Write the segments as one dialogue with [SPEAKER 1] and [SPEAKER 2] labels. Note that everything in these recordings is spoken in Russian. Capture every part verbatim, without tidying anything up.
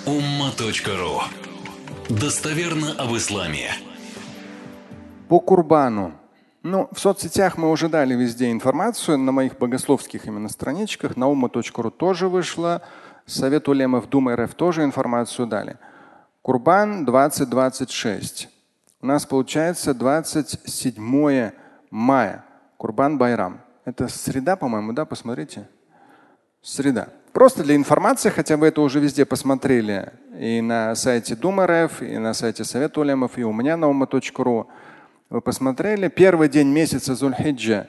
[SPEAKER 1] умма точка ру. Достоверно об исламе.
[SPEAKER 2] По Курбану. Ну, в соцсетях мы уже дали везде информацию, на моих богословских именно страничках, на умма точка ру тоже вышло, Совет улемов Думы РФ тоже информацию дали. Курбан двадцать двадцать шесть. У нас получается двадцать седьмое мая. Курбан Байрам. Это среда, по-моему, да? Посмотрите. Среда. Просто для информации, хотя вы это уже везде посмотрели. И на сайте Думы РФ, и на сайте Совета улемов, и у меня на умма точка ру. Вы посмотрели. Первый день месяца Зуль-Хиджа.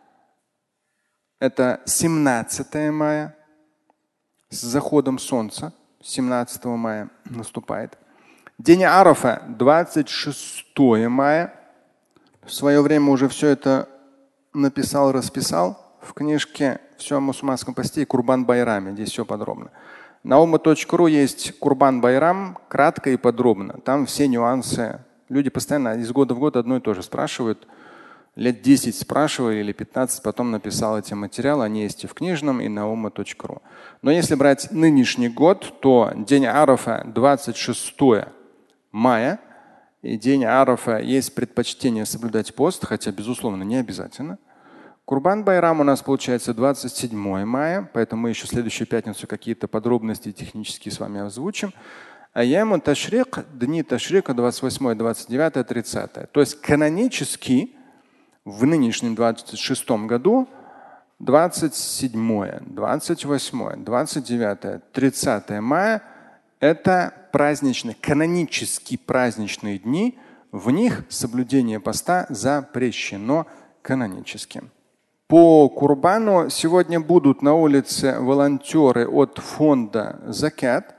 [SPEAKER 2] Это семнадцатое мая. С заходом солнца. семнадцатого мая наступает. День Арафа двадцать шестое мая. В свое время уже все это написал, расписал в книжке «Все о мусульманском посте» и Курбан Байраме. Здесь все подробно. На умма точка ру есть Курбан Байрам, кратко и подробно. Там все нюансы. Люди постоянно из года в год одно и то же спрашивают. Лет десять спрашивали или пятнадцать, потом написал эти материалы. Они есть и в книжном, и на умма точка ру. Но если брать нынешний год, то день Арафа двадцать шестое мая. И день Арафа есть предпочтение соблюдать пост, хотя, безусловно, не обязательно. Курбан Байрам у нас получается двадцать седьмое мая, поэтому мы еще в следующую пятницу какие-то подробности технические с вами озвучим. Аяму Ташрик, дни Ташрика двадцать восьмое, двадцать девятое, тридцатое. То есть канонически в нынешнем двадцать шестом году двадцать седьмое, двадцать восьмое, двадцать девятое, тридцатое мая – это праздничные, канонически праздничные дни. В них соблюдение поста запрещено канонически. По Курбану сегодня будут на улице волонтеры от фонда Закат.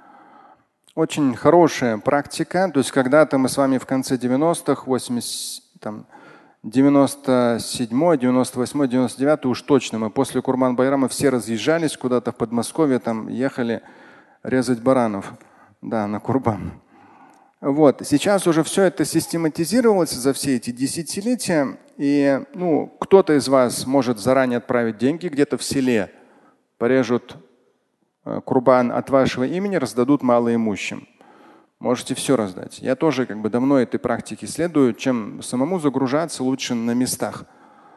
[SPEAKER 2] Очень хорошая практика. То есть когда-то мы с вами в конце девяностых, восемьдесят, там, девяносто седьмой, девяносто восьмой, девяносто девятый уж точно мы после Курбан Байрама все разъезжались куда-то в Подмосковье, там ехали резать баранов, да, на Курбан. Вот. Сейчас уже все это систематизировалось за все эти десятилетия. И ну, кто-то из вас может заранее отправить деньги где-то в селе, порежут э, Курбан от вашего имени, раздадут малоимущим. Можете все раздать. Я тоже как бы давно этой практике следую. Чем самому загружаться, лучше на местах.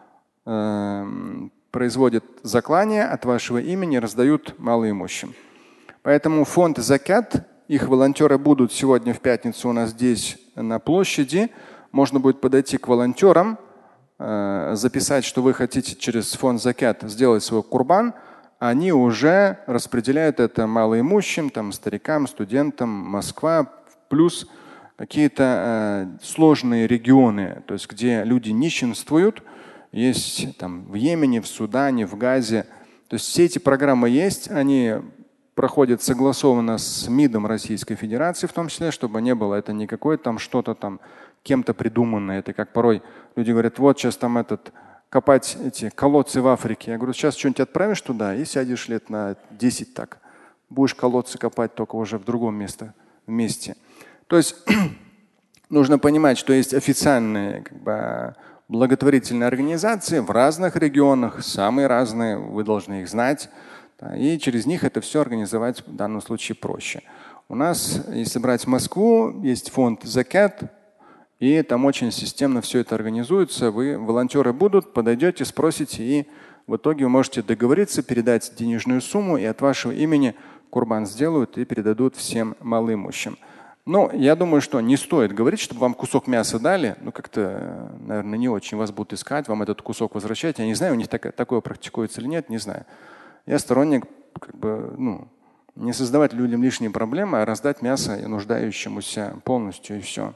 [SPEAKER 2] Э, производят заклание от вашего имени, раздают малоимущим. Поэтому фонд Закат, их волонтеры будут сегодня в пятницу у нас здесь на площади. Можно будет подойти к волонтерам, э, записать, что вы хотите через фонд Закат сделать свой курбан. Они уже распределяют это малоимущим, там, старикам, студентам, Москва, плюс какие-то э, сложные регионы, то есть где люди нищенствуют, есть там в Йемене, в Судане, в Газе. То есть все эти программы есть, они проходят согласованно с МИДом Российской Федерации, в том числе, чтобы не было это не какое-то там что-то там кем-то придуманное. Это как порой люди говорят, вот сейчас там этот копать эти колодцы в Африке. Я говорю, сейчас что-нибудь отправишь туда и сядешь лет на десять так. Будешь колодцы копать только уже в другом месте, месте. То есть нужно понимать, что есть официальные как бы, благотворительные организации в разных регионах, самые разные, вы должны их знать. И через них это все организовать в данном случае проще. У нас, если брать Москву, есть фонд Закат, и там очень системно все это организуется. Вы, волонтеры будут, подойдете, спросите, и в итоге вы можете договориться, передать денежную сумму, и от вашего имени курбан сделают и передадут всем малоимущим. Но я думаю, что не стоит говорить, чтобы вам кусок мяса дали. Ну, как-то, наверное, не очень вас будут искать, вам этот кусок возвращать. Я не знаю, у них так, такое практикуется или нет, не знаю. Я сторонник как бы, ну, не создавать людям лишние проблемы, а раздать мясо нуждающемуся полностью и все.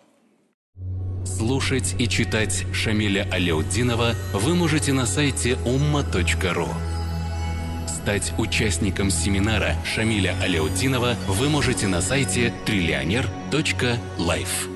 [SPEAKER 1] Слушать и читать Шамиля Аляутдинова вы можете на сайте умма точка ру. Стать участником семинара Шамиля Аляутдинова вы можете на сайте триллионер точка лайф.